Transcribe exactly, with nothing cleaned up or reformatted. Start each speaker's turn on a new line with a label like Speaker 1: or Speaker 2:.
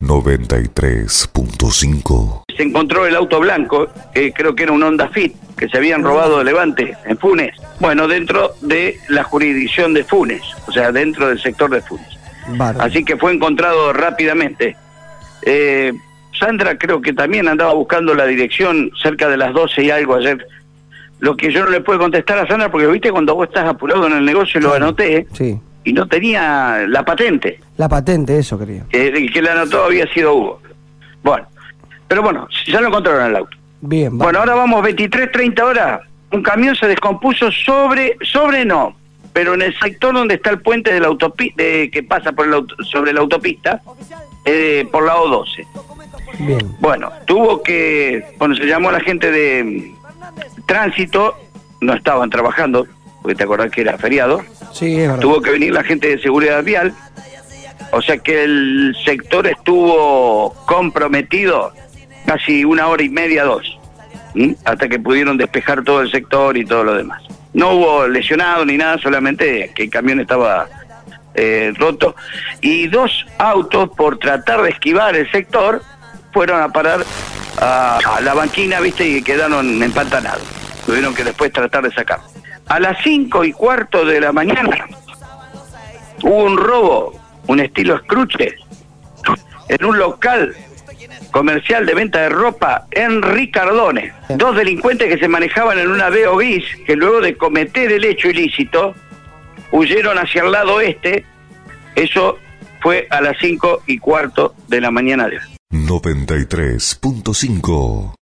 Speaker 1: noventa y tres punto cinco.
Speaker 2: Se encontró el auto blanco, que creo que era un Honda Fit, que se habían robado de Levante, en Funes. Bueno, dentro de la jurisdicción de Funes, o sea, dentro del sector de Funes. Vale. Así que fue encontrado rápidamente. Eh, Sandra creo que también andaba buscando la dirección cerca de las doce y algo ayer. Lo que yo no le puedo contestar a Sandra, porque viste cuando vos estás apurado en el negocio, lo anoté,
Speaker 3: sí.
Speaker 2: Y no tenía la patente.
Speaker 3: La patente, eso quería.
Speaker 2: Que, el que la anotó había sido Hugo. Bueno, pero bueno, ya lo encontraron el auto.
Speaker 3: Bien, vale.
Speaker 2: Bueno, ahora vamos, veintitrés treinta horas, un camión se descompuso sobre, sobre no, pero en el sector donde está el puente de la autopista, de, que pasa por el auto, sobre la autopista, eh, por la O doce.
Speaker 3: Bien.
Speaker 2: Bueno, tuvo que, bueno, se llamó a la gente de tránsito, no estaban trabajando, porque te acordás que era feriado.
Speaker 3: Sí, es verdad.
Speaker 2: Tuvo que venir la gente de seguridad vial, o sea que el sector estuvo comprometido casi una hora y media, dos, ¿m? Hasta que pudieron despejar todo el sector y todo lo demás. No hubo lesionados ni nada, solamente que el camión estaba eh, roto, y dos autos, por tratar de esquivar el sector, fueron a parar a, a la banquina, viste, y quedaron empantanados. Tuvieron que después tratar de sacar. A las cinco y cuarto de la mañana hubo un robo, un estilo Scrooge, en un local comercial de venta de ropa en Ricardone. Dos delincuentes que se manejaban en una Veo bis, que luego de cometer el hecho ilícito, huyeron hacia el lado este. Eso fue a las cinco y cuarto de la mañana de hoy.
Speaker 1: noventa y tres punto cinco.